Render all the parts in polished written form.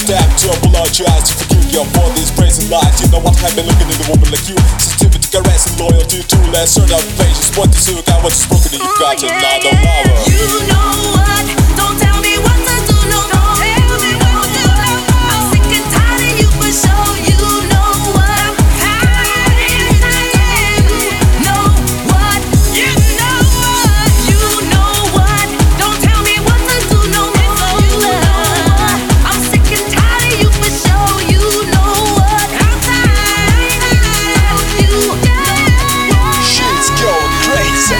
step to apologize to forgive your for these brazen lies. You know what I've been looking in a woman like you. Sensitivity, caress, and loyalty to less certain patience. What to do, got what's broken, and you got another power. You know what? Don't tell me what to do. No, don't tell me what to do. I'm sick and tired of you for sure. You know what? I'm tired of you. Know what? You know what? You know what? Don't tell me what to do. No more. You know what? I'm sick and tired of you for sure. You know what? I'm tired of you. She's going crazy.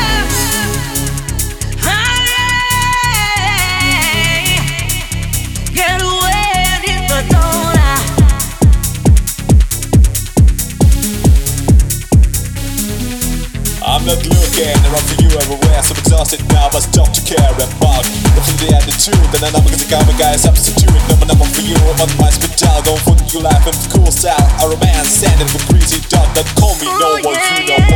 Get away if I don't. I'm not looking around for you everywhere, so I'm exhausted now, but stop to care about the attitude, and then I'm gonna come a guy substitute. Number for you on my spit down, don't put you life in cool style. A romance, standing with greasy dot that call me no one, you know